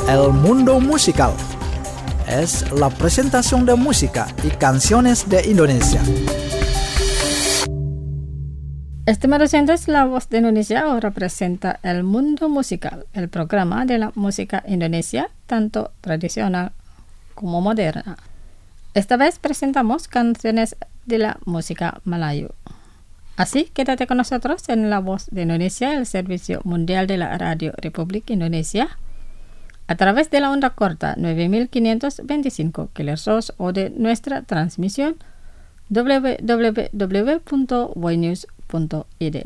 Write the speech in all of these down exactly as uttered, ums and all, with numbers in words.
El Mundo Musical. Es la presentación de música y canciones de Indonesia. Estimados oyentes, La Voz de Indonesia ahora presenta El Mundo Musical, el programa de la música indonesia, tanto tradicional como moderna. Esta vez presentamos canciones de la música Melayu. Así, quédate con nosotros en La Voz de Indonesia, el servicio mundial de la Radio Republik Indonesia, a través de la onda corta nueve mil quinientos veinticinco kilohertz o de nuestra transmisión doble u doble u doble u punto voinews punto i d.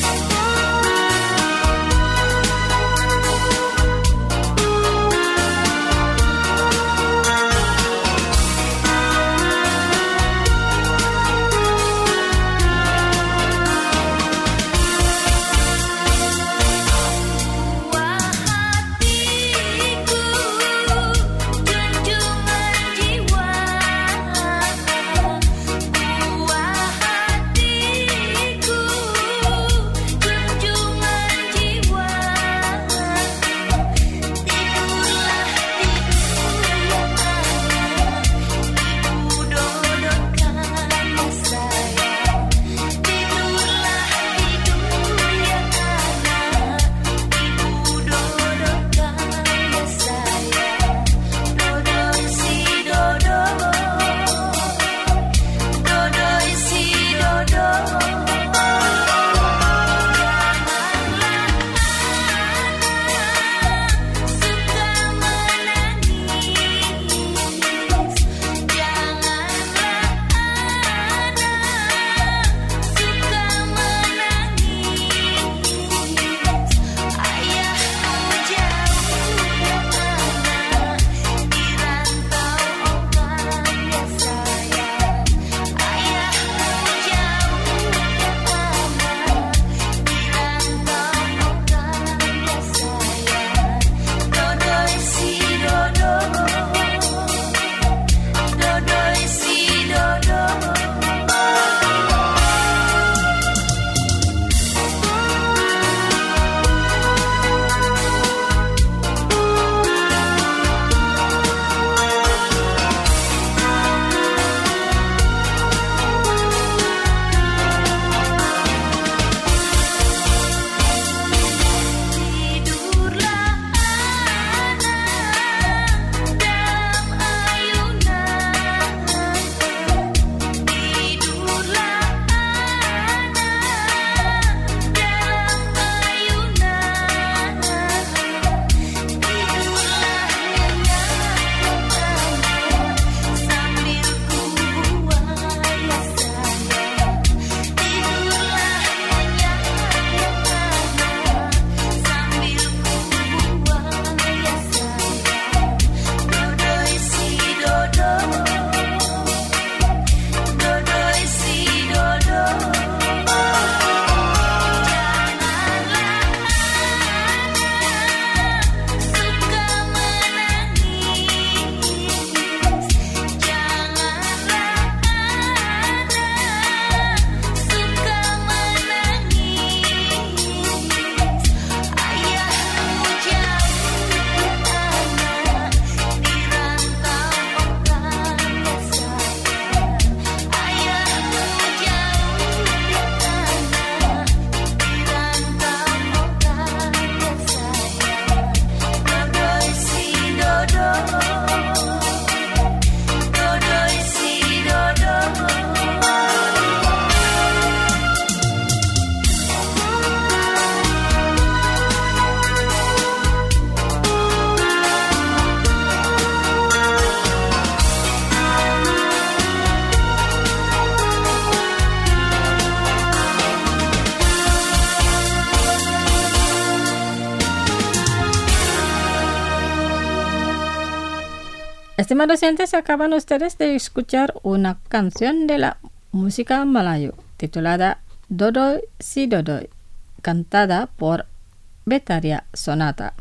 Estimados oyentes, acaban ustedes de escuchar una canción de la música Melayu titulada Dodoy Si Dodoy, cantada por Betharia Sonata.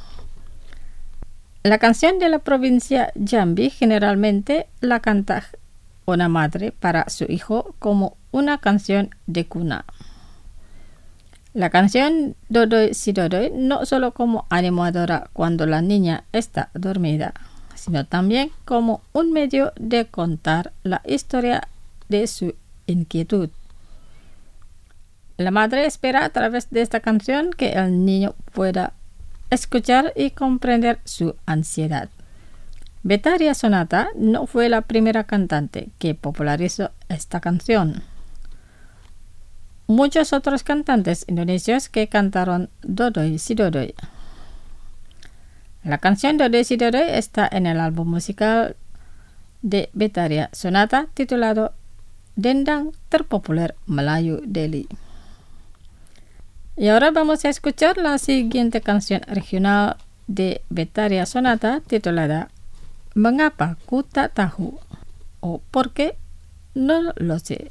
La canción de la provincia Jambi generalmente la canta una madre para su hijo como una canción de cuna. La canción Dodoy si Dodoy no solo como animadora cuando la niña está dormida, sino también como un medio de contar la historia de su inquietud. La madre espera a través de esta canción que el niño pueda escuchar y comprender su ansiedad. Betharia Sonata no fue la primera cantante que popularizó esta canción. Muchos otros cantantes indonesios que cantaron Dodoy si Dodoy. La canción Dodoy si Dodoy está en el álbum musical de Betharia Sonata titulado Dendang Terpopuler Melayu Delhi. Y ahora vamos a escuchar la siguiente canción regional de Betharia Sonata titulada Mengapa Ku Tak Tahu o ¿Por qué no lo sé?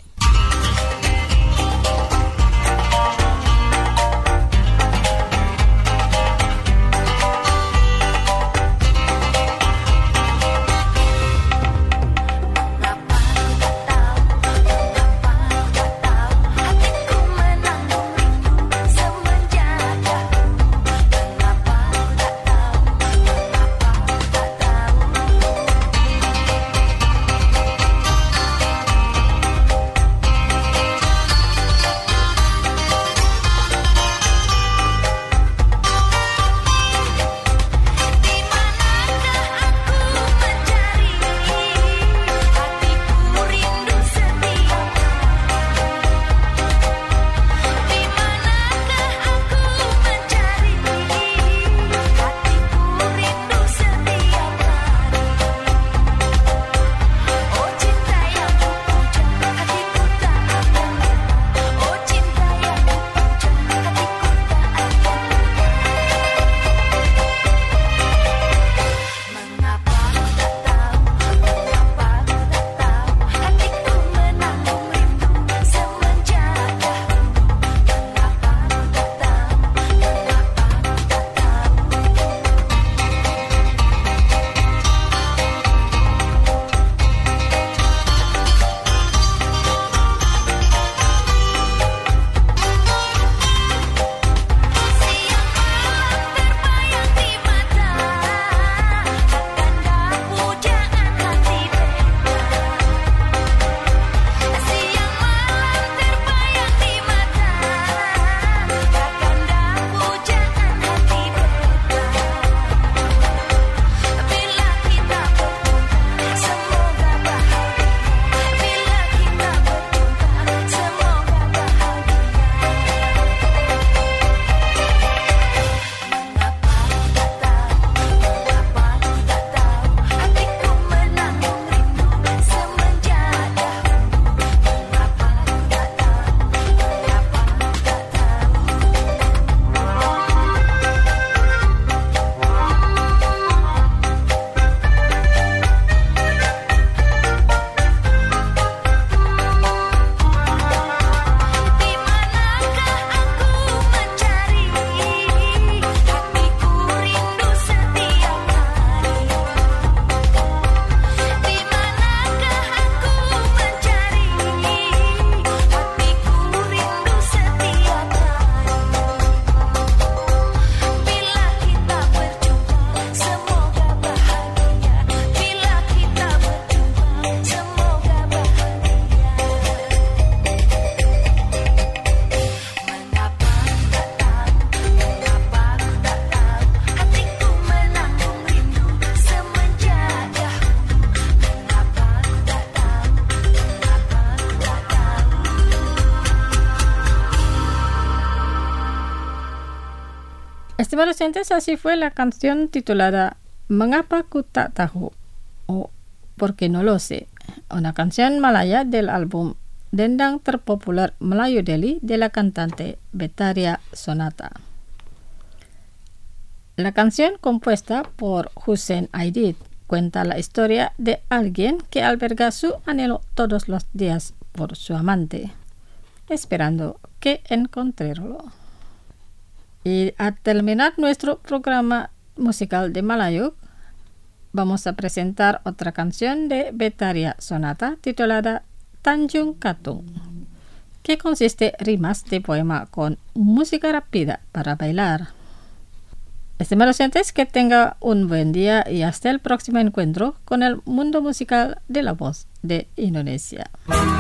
Estimados oyentes, así fue la canción titulada Mengapa Ku Tak Tahu o Porque no lo sé, una canción malaya del álbum Dendang Terpopuler Melayu Delhi de la cantante Betharia Sonata. La canción, compuesta por Hussein Aidit, cuenta la historia de alguien que alberga su anhelo todos los días por su amante, esperando que encontrarlo. Y al terminar nuestro programa musical de Malayu, vamos a presentar otra canción de Betharia Sonata titulada Tanjung Katung. que consiste rimas de poema con música rápida para bailar. Estimados oyentes, que tenga un buen día y hasta el próximo encuentro con el mundo musical de la voz de Indonesia.